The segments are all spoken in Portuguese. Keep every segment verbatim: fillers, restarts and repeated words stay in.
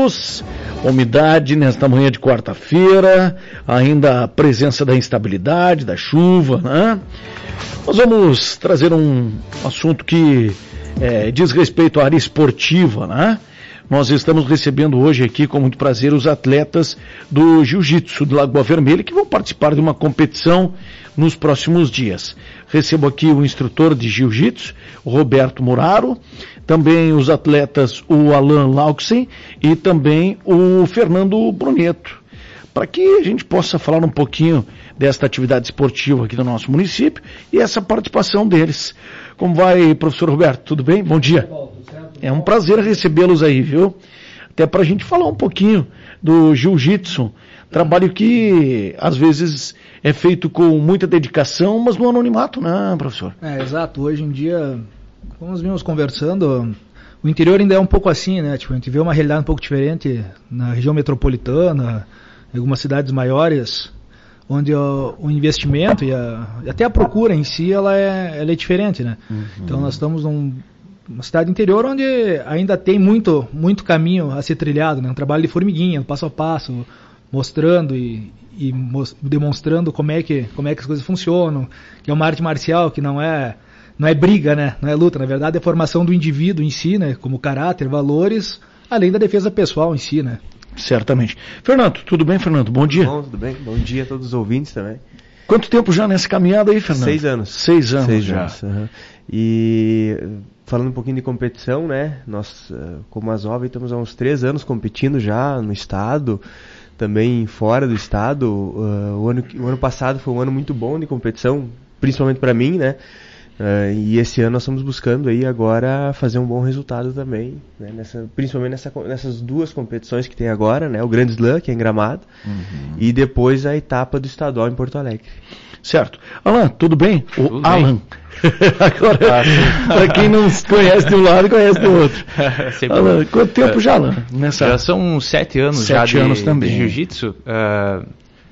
luz, umidade nesta manhã de quarta-feira, ainda a presença da instabilidade, da chuva, né? Nós vamos trazer um assunto que é, diz respeito à área esportiva, né? Nós estamos recebendo hoje aqui, com muito prazer, os atletas do Jiu-Jitsu do Lagoa Vermelha, que vão participar de uma competição nos próximos dias. Recebo aqui o instrutor de Jiu-Jitsu, Roberto Muraro, também os atletas, o Alan Lauxen e também o Fernando Bruneto, para que a gente possa falar um pouquinho desta atividade esportiva aqui do nosso município e essa participação deles. Como vai, professor Roberto? Tudo bem? Bom dia. É um prazer recebê-los aí, viu? Até para a gente falar um pouquinho do Jiu-Jitsu, trabalho que às vezes é feito com muita dedicação, mas no anonimato, né, professor? É, exato. Hoje em dia, como nós vimos conversando, o interior ainda é um pouco assim, né? Tipo, a gente vê uma realidade um pouco diferente na região metropolitana, em algumas cidades maiores, onde o, o investimento e a, até a procura em si, ela é, ela é diferente, né? Uhum. Então nós estamos num uma cidade interior onde ainda tem muito, muito caminho a ser trilhado, né? Um trabalho de formiguinha, passo a passo, mostrando e, e mos, demonstrando como é, que, como é que as coisas funcionam, que é uma arte marcial que não é, não é briga, né? Não é luta, na verdade é a formação do indivíduo em si, né? Como caráter, valores, além da defesa pessoal em si, né? Certamente. Fernando, tudo bem, Fernando? Bom dia. Bom, tudo bem? Bom dia a todos os ouvintes também. Quanto tempo já nessa caminhada aí, Fernando? Seis anos. Seis anos Seis já. Anos, uhum. E falando um pouquinho de competição, né? Nós, como Azov, estamos há uns três anos competindo já no estado, também fora do estado. Uh, o, ano, o ano passado foi um ano muito bom de competição, principalmente para mim, né? Uh, e esse ano nós estamos buscando aí agora fazer um bom resultado também, né? Nessa, principalmente nessa, nessas duas competições que tem agora, né? O Grand Slam, que é em Gramado, uhum. E depois a etapa do estadual em Porto Alegre. Certo. Alan, tudo bem? O tudo Alan. Agora, ah, para quem não conhece de um lado, conhece do outro. Alan, quanto tempo já, Alan? Nessa... Já são sete anos sete já de, anos também. de jiu-jitsu. Uh,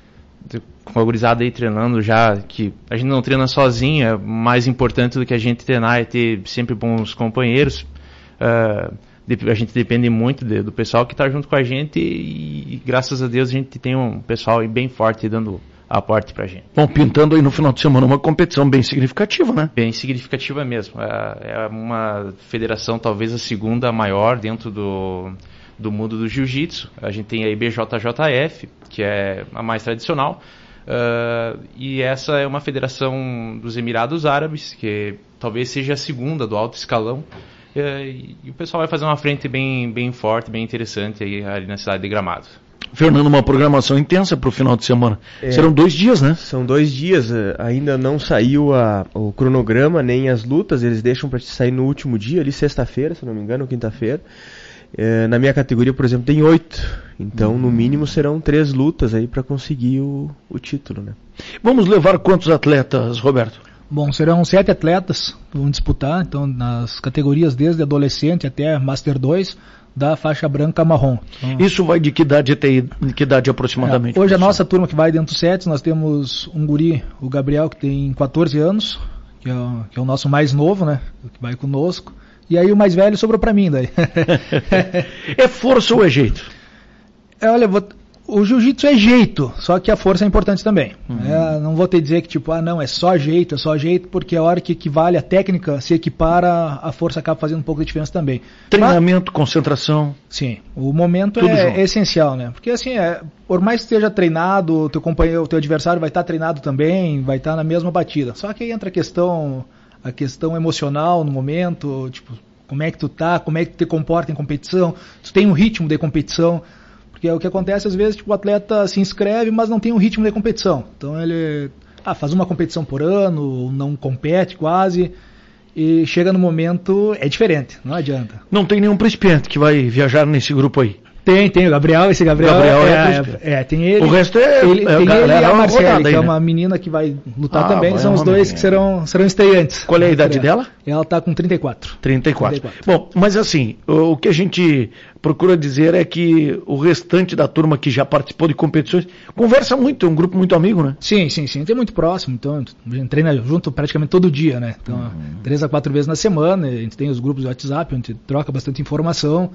com a gurizada aí treinando já, que a gente não treina sozinho, é mais importante do que a gente treinar é ter sempre bons companheiros. Uh, a gente depende muito de, do pessoal que está junto com a gente e, e graças a Deus a gente tem um pessoal aí bem forte dando aporte pra gente. Bom, pintando aí no final de semana uma competição bem significativa, né? Bem significativa mesmo. É, é uma federação, talvez a segunda maior dentro do, do mundo do jiu-jitsu. A gente tem a I B J J F, que é a mais tradicional, uh, e essa é uma federação dos Emirados Árabes, que talvez seja a segunda do alto escalão. Uh, e, e o pessoal vai fazer uma frente bem, bem forte, bem interessante aí, ali na cidade de Gramado. Fernando, uma programação intensa para o final de semana. É, serão dois dias, né? São dois dias. Ainda não saiu a, o cronograma, nem as lutas. Eles deixam para sair no último dia, ali sexta-feira, se não me engano, ou quinta-feira. É, na minha categoria, por exemplo, tem oito. Então, hum. no mínimo, serão três lutas aí para conseguir o, o título, né? Vamos levar quantos atletas, Roberto? Bom, serão sete atletas que vão disputar. Então, nas categorias desde adolescente até Master dois, da faixa branca marrom. Então, isso vai de que idade até de que idade aproximadamente? É, hoje a nossa turma que vai dentro dos sets, nós temos um guri, o Gabriel, que tem quatorze anos, que é, o, que é o nosso mais novo, né? Que vai conosco. E aí o mais velho sobrou pra mim daí. É força ou é jeito? É, olha, vou, o jiu-jitsu é jeito, só que a força é importante também. Uhum. É, não vou te dizer que tipo, ah não, é só jeito, é só jeito, porque a hora que equivale a técnica se equipara, a força acaba fazendo um pouco de diferença também. Treinamento, mas, concentração. Sim, o momento é, é essencial, né? Porque assim, é, por mais que esteja treinado, o teu companheiro, o teu adversário vai estar treinado também, vai estar na mesma batida. Só que aí entra a questão, a questão emocional no momento, tipo, como é que tu tá, como é que tu te comporta em competição, tu tem um ritmo de competição. Porque é o que acontece às vezes, tipo, o atleta se inscreve, mas não tem um ritmo de competição. Então ele ah, faz uma competição por ano, não compete quase, e chega no momento, é diferente, não adianta. Não tem nenhum principiante que vai viajar nesse grupo aí? Tem, tem o Gabriel, esse Gabriel, Gabriel é, é, é, tem ele. O resto é, ele, é tem ele e a Marcela, que aí, é né? uma menina que vai lutar ah, também, são os dois menina. que serão, serão estreantes. Qual é a idade dela? Ela está com trinta e quatro. trinta e quatro. trinta e quatro. Bom, mas assim, o, o que a gente procura dizer é que o restante da turma que já participou de competições conversa muito, é um grupo muito amigo, né? Sim, sim, sim, tem muito próximo, então a gente treina junto praticamente todo dia, né? Então, uhum. três a quatro vezes na semana, a gente tem os grupos de WhatsApp, onde a gente troca bastante informação.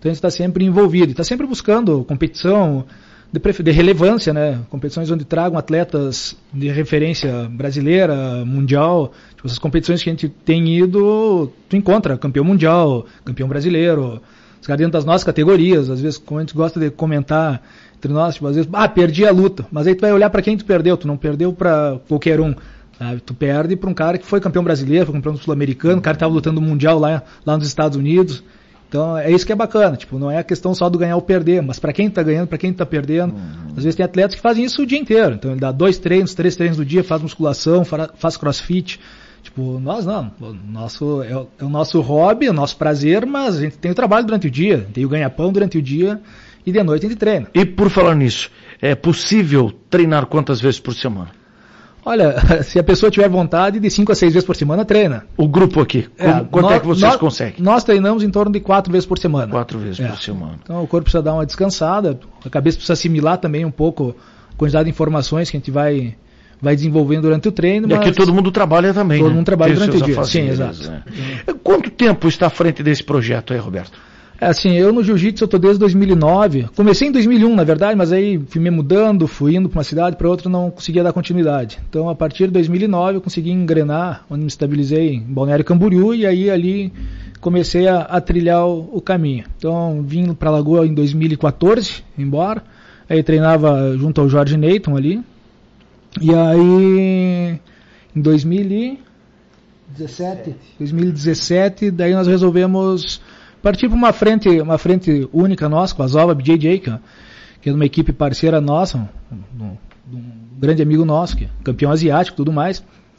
Então a gente está sempre envolvido, está sempre buscando competição de, de relevância, né? Competições onde tragam atletas de referência brasileira, mundial. Tipo, essas competições que a gente tem ido, tu encontra campeão mundial, campeão brasileiro, os caras dentro das nossas categorias. Às vezes, como a gente gosta de comentar entre nós, tipo, às vezes, ah, perdi a luta, mas aí tu vai olhar para quem tu perdeu, tu não perdeu para qualquer um. Sabe? Tu perde para um cara que foi campeão brasileiro, foi campeão sul-americano, o cara estava lutando no mundial lá, lá nos Estados Unidos. Então é isso que é bacana, tipo, não é a questão só do ganhar ou perder, mas para quem está ganhando, para quem está perdendo. Uhum. Às vezes tem atletas que fazem isso o dia inteiro, então ele dá dois treinos, três treinos do dia, faz musculação, faz crossfit. Tipo, nós não, o nosso, é, o, é o nosso hobby, é o nosso prazer, mas a gente tem o trabalho durante o dia, tem o ganha-pão durante o dia e de noite a gente treina. E por falar nisso, é possível treinar quantas vezes por semana? Olha, se a pessoa tiver vontade, de cinco a seis vezes por semana, treina. O grupo aqui, é, quanto nós, é que vocês nós, conseguem? Nós treinamos em torno de quatro vezes por semana. Quatro vezes é. por semana. Então o corpo precisa dar uma descansada, a cabeça precisa assimilar também um pouco a quantidade de informações que a gente vai, vai desenvolvendo durante o treino. E aqui todo mundo trabalha também, Todo né? mundo trabalha Tem durante o dia, sim, deles, exato. Né? Quanto tempo está à frente desse projeto aí, Roberto? É assim, eu no jiu-jitsu eu tô desde dois mil e nove, comecei em dois mil e um na verdade, mas aí fui me mudando, fui indo para uma cidade para outra, não conseguia dar continuidade. Então a partir de dois mil e nove eu consegui engrenar, onde me estabilizei em Balneário Camboriú e aí ali comecei a, a trilhar o, o caminho. Então vim para Lagoa em dois mil e quatorze, embora, aí treinava junto ao Jorge Neyton ali, e aí em dois mil e dezessete, daí nós resolvemos partir para uma frente, uma frente única nossa, com a Zova B J J, que, que é uma equipe parceira nossa, um, um, um grande amigo nosso, que é campeão asiático e tudo mais.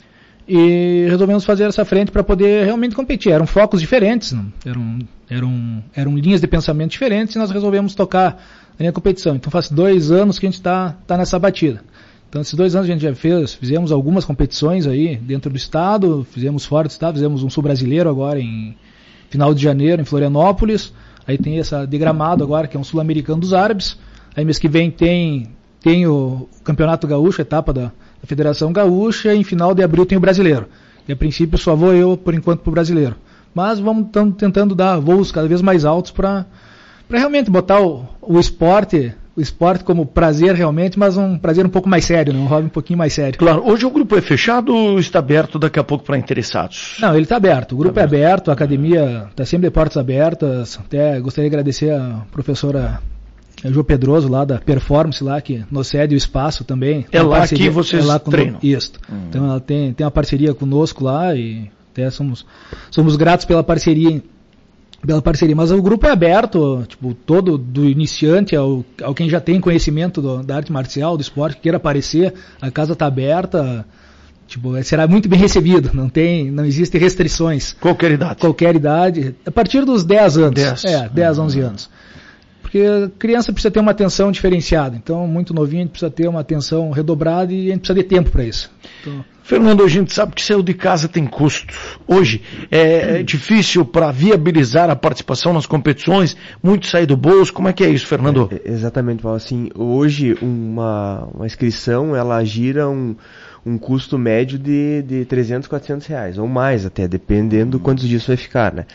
E resolvemos fazer essa frente para poder realmente competir. Eram focos diferentes, não? Eram, eram, eram linhas de pensamento diferentes e nós resolvemos tocar a linha competição. Então faz dois anos que a gente está tá nessa batida. Então esses dois anos a gente já fez, fizemos algumas competições aí dentro do estado, fizemos fora do estado, fizemos um sul brasileiro agora em final de janeiro em Florianópolis, aí tem essa de Gramado agora, que é um sul-americano dos árabes, aí mês que vem tem, tem o Campeonato Gaúcho, a etapa da, da Federação Gaúcha, e em final de abril tem o brasileiro. E a princípio só vou eu, por enquanto, pro brasileiro. Mas vamos tentando dar voos cada vez mais altos para realmente botar o, o esporte... o esporte como prazer realmente, mas um prazer um pouco mais sério, né? Um hobby um pouquinho mais sério. Claro, hoje o grupo é fechado ou está aberto daqui a pouco para interessados? Não, ele está aberto, o grupo tá é aberto. aberto, a academia está sempre de portas abertas, até gostaria de agradecer a professora Jo Pedroso lá da Performance lá, que nos cede o espaço também. É lá parceria, que vocês é lá treinam? Isso, hum. Então ela tem, tem uma parceria conosco lá e até somos, somos gratos pela parceria pela parceria, mas o grupo é aberto, tipo, todo, do iniciante ao, ao quem já tem conhecimento do, da arte marcial, do esporte, que queira aparecer, a casa está aberta, tipo, será muito bem recebido, não tem, não existe restrições. Qualquer idade? Qualquer idade, a partir dos dez anos, dez. é, dez, onze anos. Porque a criança precisa ter uma atenção diferenciada, então muito novinho a gente precisa ter uma atenção redobrada e a gente precisa de tempo para isso. Então, Fernando, a gente sabe que sair de casa tem custo. Hoje é, é difícil para viabilizar a participação nas competições, muito sair do bolso. Como é que é isso, Fernando? É, exatamente, Paulo. Assim, hoje uma, uma inscrição ela gira um, um custo médio de, de trezentos, quatrocentos reais, ou mais até, dependendo quantos dias vai ficar, né?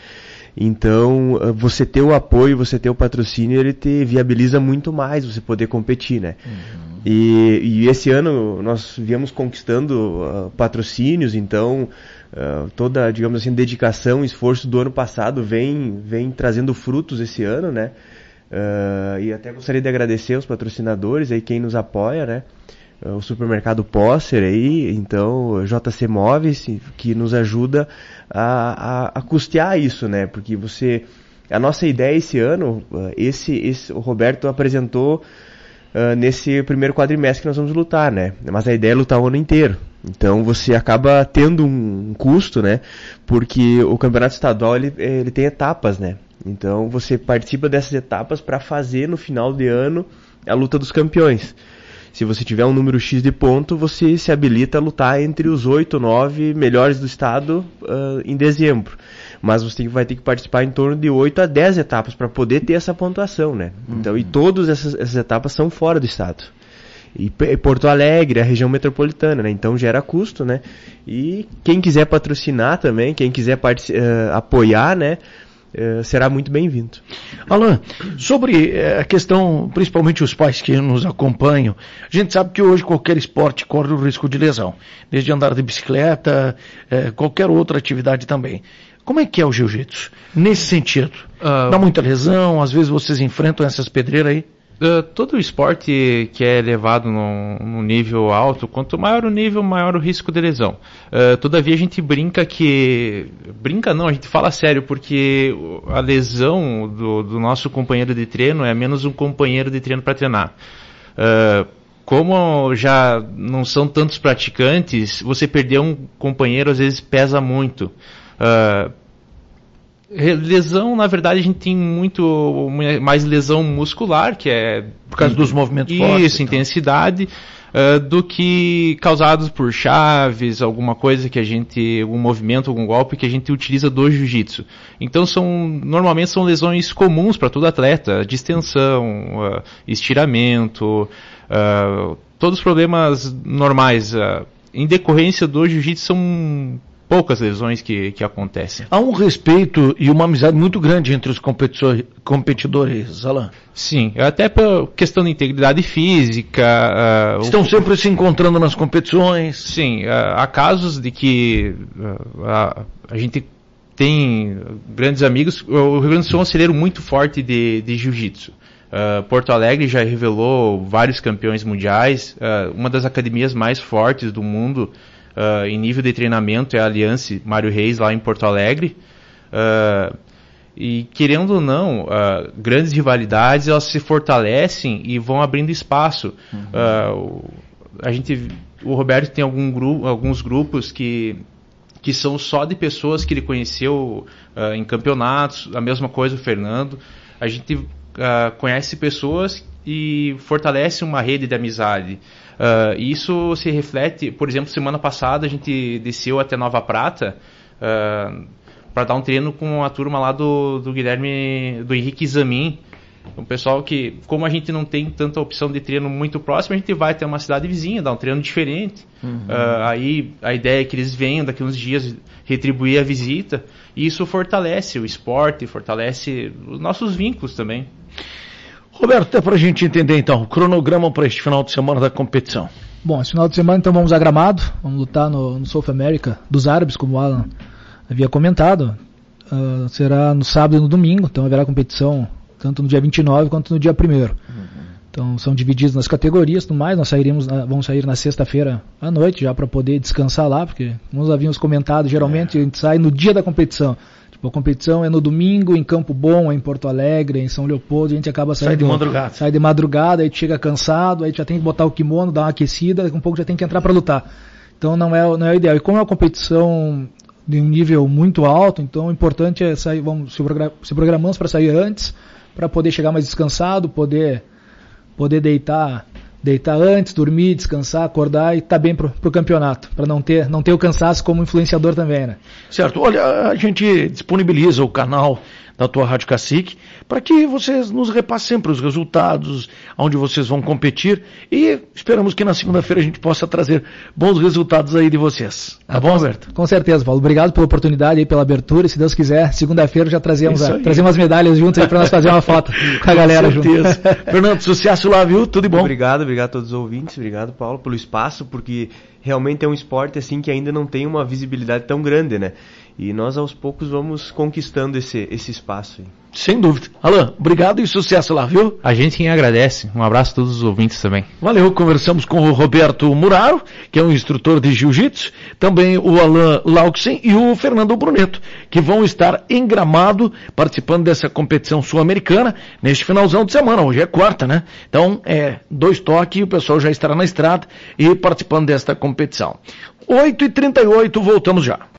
Então, você ter o apoio, você ter o patrocínio, ele te viabiliza muito mais você poder competir, né? Uhum. E, e esse ano nós viemos conquistando uh, patrocínios, então uh, toda, digamos assim, dedicação, esforço do ano passado vem, vem trazendo frutos esse ano, né? Uh, e até gostaria de agradecer aos patrocinadores aí, quem nos apoia, né? O supermercado Posser aí, então J C Móveis, que nos ajuda a, a, a custear isso, né? Porque você, a nossa ideia esse ano, esse, esse o Roberto apresentou uh, nesse primeiro quadrimestre que nós vamos lutar, né? Mas a ideia é lutar o ano inteiro. Então você acaba tendo um, um custo, né? Porque o campeonato estadual ele, ele tem etapas, né? Então você participa dessas etapas para fazer no final de ano a luta dos campeões. Se você tiver um número X de ponto, você se habilita a lutar entre os oito, nove melhores do estado uh, em dezembro. Mas você tem, vai ter que participar em torno de oito a dez etapas para poder ter essa pontuação, né? Uhum. Então, e todas essas, essas etapas são fora do estado. E, e Porto Alegre, a região metropolitana, né? Então gera custo, né? E quem quiser patrocinar também, quem quiser part- uh, apoiar, né? uh, será muito bem-vindo. Alain, sobre a questão, principalmente os pais que nos acompanham, a gente sabe que hoje qualquer esporte corre o risco de lesão, desde andar de bicicleta, eh, qualquer outra atividade também. Como é que é o jiu-jitsu nesse sentido? Uh, Dá muita lesão, às vezes vocês enfrentam essas pedreiras aí? Uh, todo esporte que é levado num, num nível alto, quanto maior o nível, maior o risco de lesão. Uh, todavia a gente brinca que... Brinca não, a gente fala sério, porque a lesão do, do nosso companheiro de treino é menos um companheiro de treino para treinar. Uh, como já não são tantos praticantes, você perder um companheiro às vezes pesa muito. Uh, Lesão, na verdade, a gente tem muito mais lesão muscular, que é... Por causa dos movimentos isso, fortes. Isso, intensidade, uh, do que causados por chaves, alguma coisa que a gente... algum movimento, algum golpe que a gente utiliza do jiu-jitsu. Então, são, normalmente são lesões comuns para todo atleta. Distensão, uh, estiramento, uh, todos os problemas normais. Uh, em decorrência do jiu-jitsu são... poucas lesões que, que acontecem. Há um respeito e uma amizade muito grande entre os competidores, Alain. Sim, até por questão de integridade física. Uh, Estão o... sempre se encontrando nas competições. Sim, uh, há casos de que uh, a, a gente tem grandes amigos. O Rio Grande do Sul é um celeiro muito forte de, de jiu-jitsu. Uh, Porto Alegre já revelou vários campeões mundiais. Uh, uma das academias mais fortes do mundo Uh, em nível de treinamento é a Aliança Mário Reis lá em Porto Alegre, uh, e querendo ou não, uh, grandes rivalidades elas se fortalecem e vão abrindo espaço. Uhum. Uh, a gente, o Roberto tem algum gru- alguns grupos que, que são só de pessoas que ele conheceu uh, em campeonatos, a mesma coisa o Fernando. A gente uh, conhece pessoas e fortalece uma rede de amizade. Uh, isso se reflete, por exemplo, semana passada a gente desceu até Nova Prata uh, para dar um treino com a turma lá do, do Guilherme, do Henrique Zamin, um pessoal que, como a gente não tem tanta opção de treino muito próximo, a gente vai até uma cidade vizinha, dar um treino diferente. Uhum. Uh, aí a ideia é que eles venham daqui uns dias retribuir a visita, e isso fortalece o esporte, fortalece os nossos vínculos também. Roberto, até para a gente entender então, o cronograma para este final de semana da competição. Bom, esse final de semana então vamos a Gramado, vamos lutar no, no South America dos Árabes, como o Alan havia comentado. Uh, será no sábado e no domingo, então haverá competição tanto no dia vinte e nove quanto no dia primeiro. Uhum. Então são divididos nas categorias, no mais, nós sairemos, vamos sair na sexta-feira à noite já para poder descansar lá, porque como nós havíamos comentado, geralmente é. a gente sai no dia da competição. A competição é no domingo, em Campo Bom, em Porto Alegre, em São Leopoldo, a gente acaba saindo... Sai de madrugada. Sai de madrugada, aí tu chega cansado, aí tu já tem que botar o kimono, dar uma aquecida, daqui a um pouco já tem que entrar para lutar. Então não é, não é o ideal. E como é uma competição de um nível muito alto, então o importante é sair, vamos se, program, se programamos para sair antes, para poder chegar mais descansado, poder, poder deitar... deitar antes, dormir, descansar, acordar e estar tá bem pro, pro campeonato, para não ter, não ter o cansaço como influenciador também, né? Certo. Olha, a gente disponibiliza o canal da tua Rádio Cacique para que vocês nos repassem sempre os resultados, onde vocês vão competir, e esperamos que na segunda-feira a gente possa trazer bons resultados aí de vocês. Tá ah, bom, Roberto? Com certeza, Paulo. Obrigado pela oportunidade e pela abertura, e se Deus quiser, segunda-feira já trazemos, a, trazemos as medalhas juntas aí para nós fazer uma foto com a galera junto. Com certeza. Fernando, sucesso lá, viu? Tudo de bom. Obrigado, obrigado a todos os ouvintes, obrigado, Paulo, pelo espaço, porque realmente é um esporte assim que ainda não tem uma visibilidade tão grande, né? E nós aos poucos vamos conquistando esse, esse espaço aí. Sem dúvida. Alain, obrigado e sucesso lá, viu? A gente quem agradece. Um abraço a todos os ouvintes também. Valeu, conversamos com o Roberto Muraro, que é um instrutor de jiu-jitsu, também o Alain Lauxen e o Fernando Bruneto, que vão estar em Gramado participando dessa competição sul-americana neste finalzão de semana. Hoje é quarta, né? Então, é dois toques e o pessoal já estará na estrada e participando desta competição. oito e trinta e oito, voltamos já.